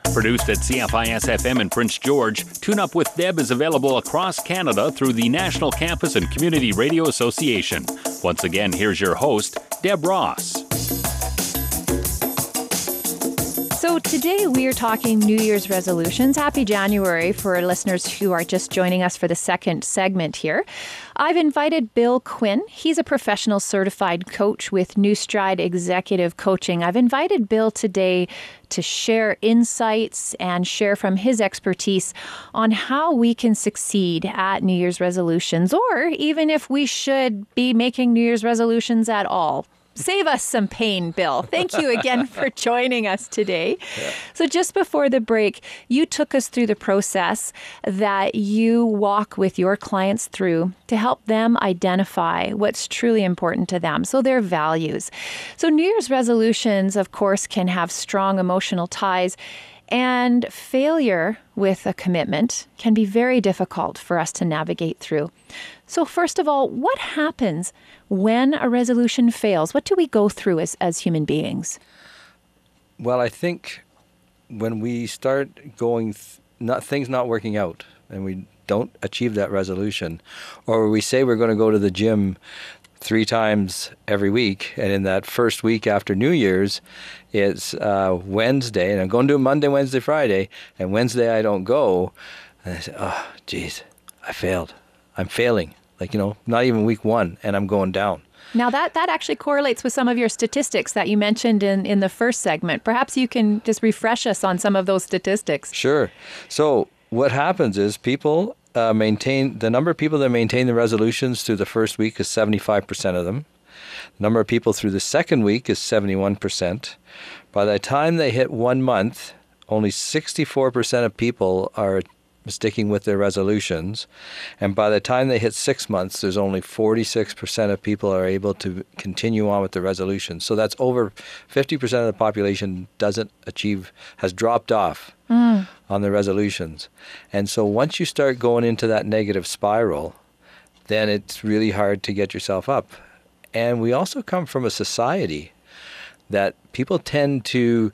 Produced at CFIS-FM in Prince George, Tune Up with Deb is available across Canada through the National Campus and Community Radio Association. Once again, here's your host, Deb Ross. So today we are talking New Year's resolutions. Happy January for listeners who are just joining us for the second segment here. I've invited Bill Quinn. He's a professional certified coach with New Stride Executive Coaching. I've invited Bill today to share insights and share from his expertise on how we can succeed at New Year's resolutions, or even if we should be making New Year's resolutions at all. Save us some pain, Bill. Thank you again for joining us today. Yeah. So just before the break, you took us through the process that you walk with your clients through to help them identify what's truly important to them, so their values. So New Year's resolutions, of course, can have strong emotional ties, and failure with a commitment can be very difficult for us to navigate through. So first of all, what happens when a resolution fails? What do we go through as human beings? Well, I think when we start going, things not working out, and we don't achieve that resolution, or we say we're going to go to the gym 3 times every week, and in that first week after New Year's, it's Wednesday, and I'm going to do it Monday, Wednesday, Friday, and Wednesday I don't go, and I say, oh, geez, I failed. I'm failing. Not even week 1, and I'm going down. Now that actually correlates with some of your statistics that you mentioned in the first segment. Perhaps you can just refresh us on some of those statistics. Sure. So what happens is people the number of people that maintain the resolutions through the first week is 75% of them. The number of people through the second week is 71%. By the time they hit 1 month, only 64% of people are sticking with their resolutions. And by the time they hit 6 months, there's only 46% of people are able to continue on with the resolutions. So that's over 50% of the population has dropped off on the resolutions. And so once you start going into that negative spiral, then it's really hard to get yourself up. And we also come from a society that people tend to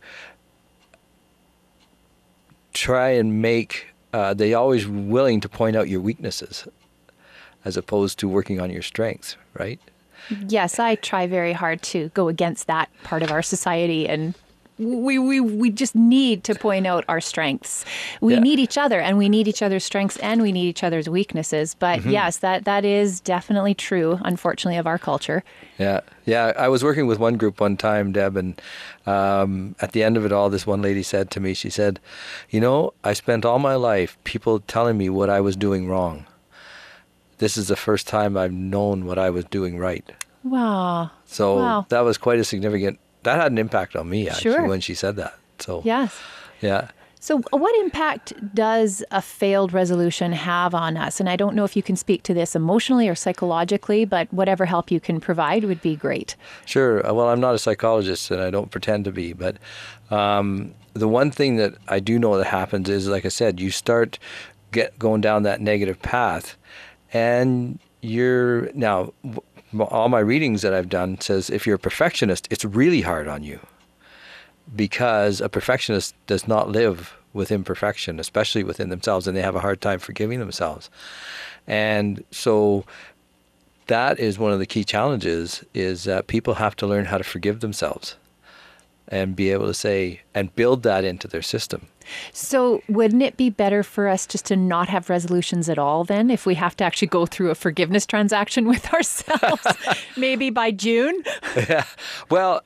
try and they're always willing to point out your weaknesses as opposed to working on your strengths, right? Yes, I try very hard to go against that part of our society, and we just need to point out our strengths. We need each other, and we need each other's strengths, and we need each other's weaknesses. But yes, that is definitely true, unfortunately, of our culture. Yeah. I was working with one group one time, Deb, and at the end of it all, this one lady said to me, she said, I spent all my life people telling me what I was doing wrong. This is the first time I've known what I was doing right. Wow. So that was quite a significant. That had an impact on me, actually, when she said that. So yes. Yeah. So what impact does a failed resolution have on us? And I don't know if you can speak to this emotionally or psychologically, but whatever help you can provide would be great. Sure. Well, I'm not a psychologist, and I don't pretend to be. But the one thing that I do know that happens is, like I said, you start going down that negative path, and now all my readings that I've done says if you're a perfectionist, it's really hard on you, because a perfectionist does not live with imperfection, especially within themselves, and they have a hard time forgiving themselves. And so that is one of the key challenges, is that people have to learn how to forgive themselves and be able to say and build that into their system. So wouldn't it be better for us just to not have resolutions at all then, if we have to actually go through a forgiveness transaction with ourselves, maybe by June? Yeah. Well,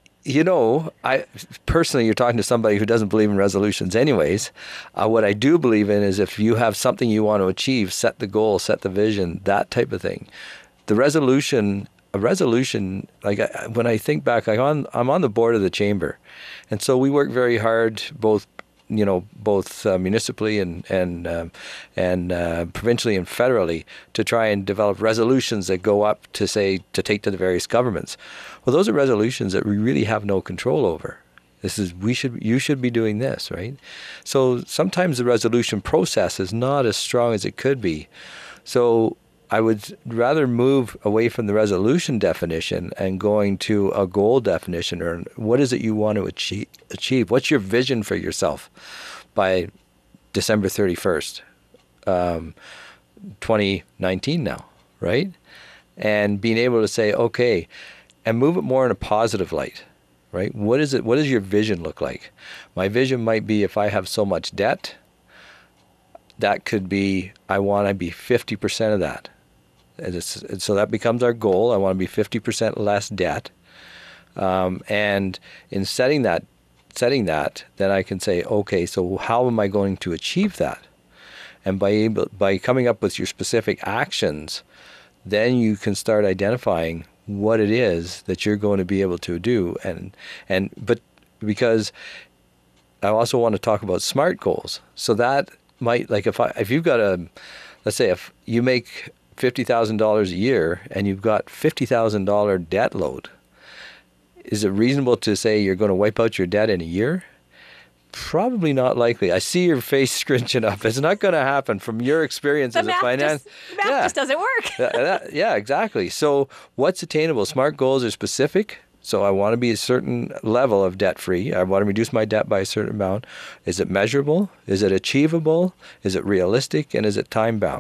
I personally, you're talking to somebody who doesn't believe in resolutions anyways. What I do believe in is if you have something you want to achieve, set the goal, set the vision, that type of thing. A resolution, when I think back, I'm on the board of the chamber. And so we work very hard, both municipally and provincially and federally, to try and develop resolutions that go up to take to the various governments. Well, those are resolutions that we really have no control over. You should be doing this, right? So sometimes the resolution process is not as strong as it could be. So I would rather move away from the resolution definition and going to a goal definition, or what is it you want to achieve? What's your vision for yourself by December 31st, 2019 now, right? And being able to say, okay, and move it more in a positive light, right? What is it? What does your vision look like? My vision might be, if I have so much debt, that could be, I want to be 50% of that. And so that becomes our goal. I want to be 50% less debt. And in setting that, then I can say, okay, so how am I going to achieve that? And by coming up with your specific actions, then you can start identifying what it is that you're going to be able to do. But because I also want to talk about SMART goals. So that might, like, if you've got let's say if you make $50,000 a year and you've got $50,000 debt load, is it reasonable to say you're going to wipe out your debt in a year? Probably not likely. I see your face scrunching up. It's not going to happen from your experience as a finance. The math just doesn't work. Yeah, exactly. So what's attainable? SMART goals are specific. So I want to be a certain level of debt free. I want to reduce my debt by a certain amount. Is it measurable? Is it achievable? Is it realistic? And is it time bound?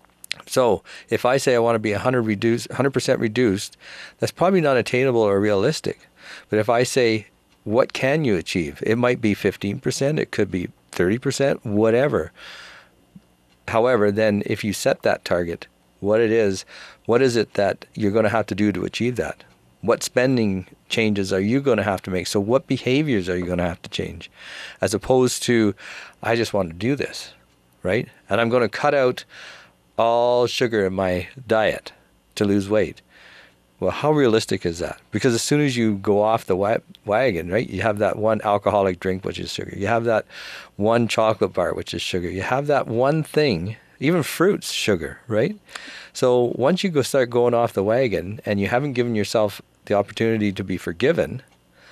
So if I say I want to be 100% reduced, that's probably not attainable or realistic. But if I say, what can you achieve? It might be 15%, it could be 30%, whatever. However, then if you set that target, what is it that you're going to have to do to achieve that? What spending changes are you going to have to make? So what behaviors are you going to have to change? As opposed to, I just want to do this, right? And I'm going to cut out all sugar in my diet to lose weight. Well, how realistic is that? Because as soon as you go off the wagon, right, you have that one alcoholic drink, which is sugar. You have that one chocolate bar, which is sugar. You have that one thing, even fruits, sugar, right? So once you start going off the wagon and you haven't given yourself the opportunity to be forgiven,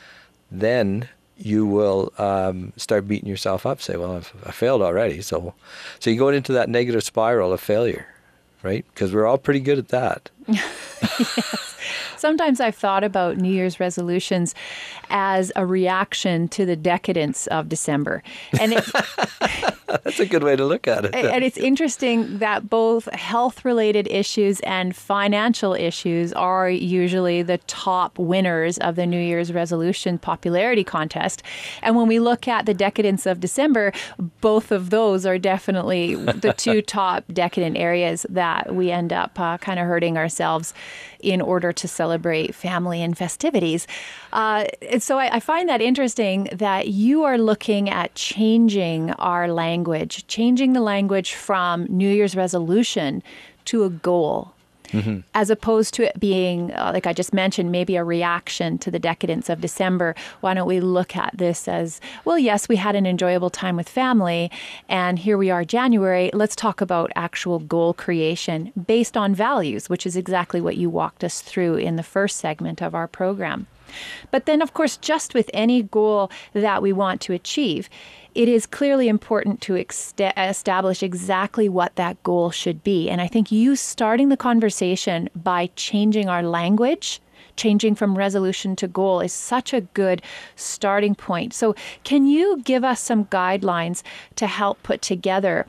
then you will start beating yourself up, say, well, I failed already. So you go into that negative spiral of failure, right? Because we're all pretty good at that. Yes. Sometimes I've thought about New Year's resolutions as a reaction to the decadence of December. And that's a good way to look at it. And it's interesting that both health-related issues and financial issues are usually the top winners of the New Year's resolution popularity contest. And when we look at the decadence of December, both of those are definitely the two top decadent areas that we end up kind of hurting ourselves in order to celebrate family and festivities. So I find that interesting that you are looking at changing our language, changing the language from New Year's resolution to a goal. Mm-hmm. As opposed to it being, like I just mentioned, maybe a reaction to the decadence of December. Why don't we look at this as, well, yes, we had an enjoyable time with family, and here we are January. Let's talk about actual goal creation based on values, which is exactly what you walked us through in the first segment of our program. But then, of course, just with any goal that we want to achieve, it is clearly important to establish exactly what that goal should be. And I think you starting the conversation by changing our language, changing from resolution to goal, is such a good starting point. So can you give us some guidelines to help put together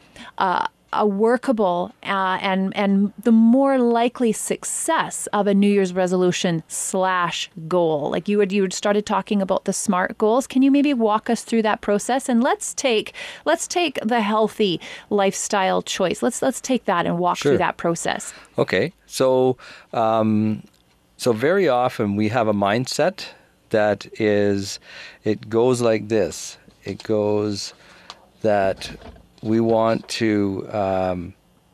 a workable and the more likely success of a New Year's resolution / goal? Like you had started talking about the SMART goals. Can you maybe walk us through that process? And let's take the healthy lifestyle choice. Let's take that and walk through that process. Okay. So very often we have a mindset that it goes like this. It goes that we want to,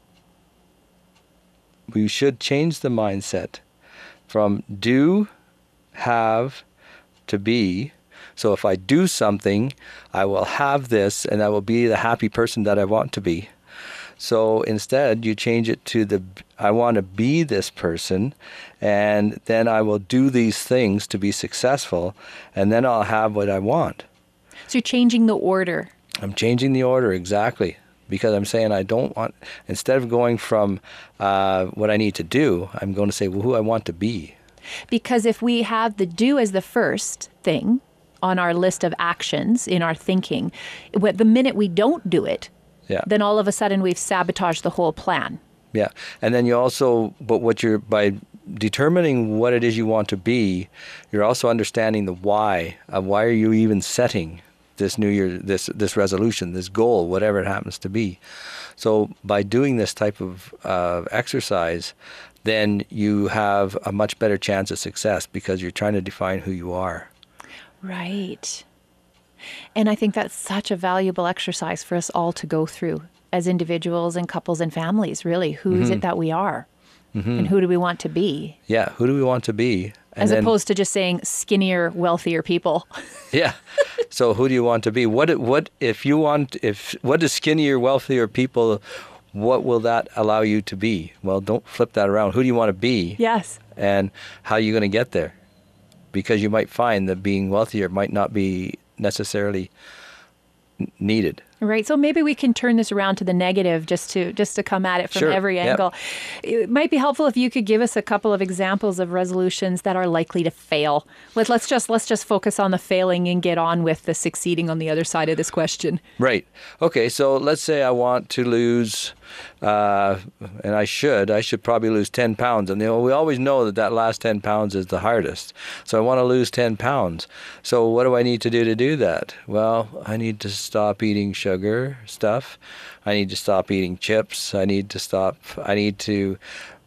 we should change the mindset from do, have, to be. So if I do something, I will have this and I will be the happy person that I want to be. So instead, you change it to I want to be this person, and then I will do these things to be successful, and then I'll have what I want. So you're changing the order. I'm changing the order, exactly. because I'm saying I don't want, instead of going from what I need to do, I'm going to say, well, who I want to be. Because if we have the do as the first thing on our list of actions in our thinking, the minute we don't do it, then all of a sudden we've sabotaged the whole plan. Yeah. And then you also, by determining what it is you want to be, you're also understanding the why. Why are you even setting this New Year, this resolution, this goal, whatever it happens to be? So by doing this type of exercise, then you have a much better chance of success because you're trying to define who you are. Right. And I think that's such a valuable exercise for us all to go through as individuals and couples and families, really. Who is it that we are? And who do we want to be? Yeah, who do we want to be? And as opposed to just saying skinnier, wealthier people. Yeah. So who do you want to be? What does skinnier, wealthier people, what will that allow you to be? Well, don't flip that around. Who do you want to be? Yes. And how are you going to get there? Because you might find that being wealthier might not be necessarily needed. Right. So maybe we can turn this around to the negative just to come at it from every angle. It might be helpful if you could give us a couple of examples of resolutions that are likely to fail. Let's just focus on the failing and get on with the succeeding on the other side of this question. Right. Okay. So let's say I want to lose, and I should probably lose 10 pounds. And we always know that last 10 pounds is the hardest. So I want to lose 10 pounds. So what do I need to do that? Well, I need to stop eating sugar stuff. I need to stop eating chips. I need to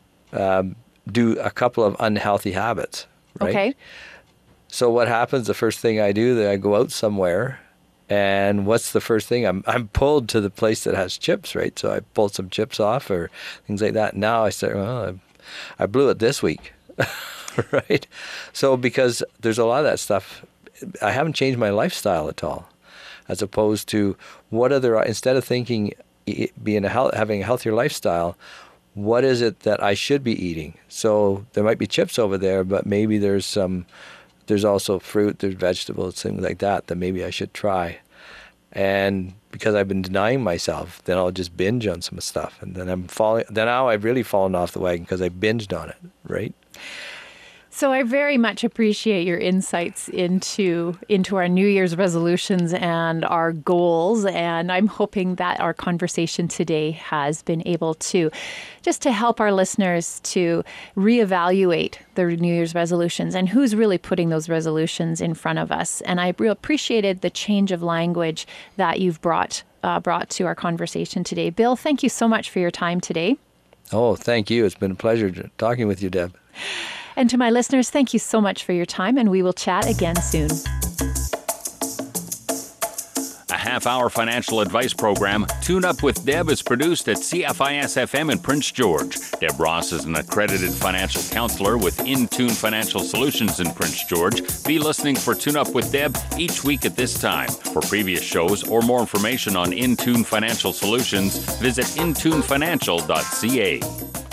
do a couple of unhealthy habits. Right? Okay. So what happens? The first thing I do, that I go out somewhere, and what's the first thing? I'm pulled to the place that has chips, right? So I pull some chips off or things like that. Now I start, well, I blew it this week, right? So because there's a lot of that stuff, I haven't changed my lifestyle at all. As opposed to instead of thinking having a healthier lifestyle, what is it that I should be eating? So there might be chips over there, but maybe there's also fruit, there's vegetables, things like that maybe I should try. And because I've been denying myself, then I'll just binge on some stuff, and then now I've really fallen off the wagon because I binged on it, right? So I very much appreciate your insights into our New Year's resolutions and our goals. And I'm hoping that our conversation today has been able to help our listeners to reevaluate their New Year's resolutions and who's really putting those resolutions in front of us. And I appreciated the change of language that you've brought to our conversation today. Bill, thank you so much for your time today. Oh, thank you. It's been a pleasure talking with you, Deb. And to my listeners, thank you so much for your time, and we will chat again soon. A half-hour financial advice program, Tune Up with Deb, is produced at CFIS-FM in Prince George. Deb Ross is an accredited financial counselor with Intune Financial Solutions in Prince George. Be listening for Tune Up with Deb each week at this time. For previous shows or more information on Intune Financial Solutions, visit intunefinancial.ca.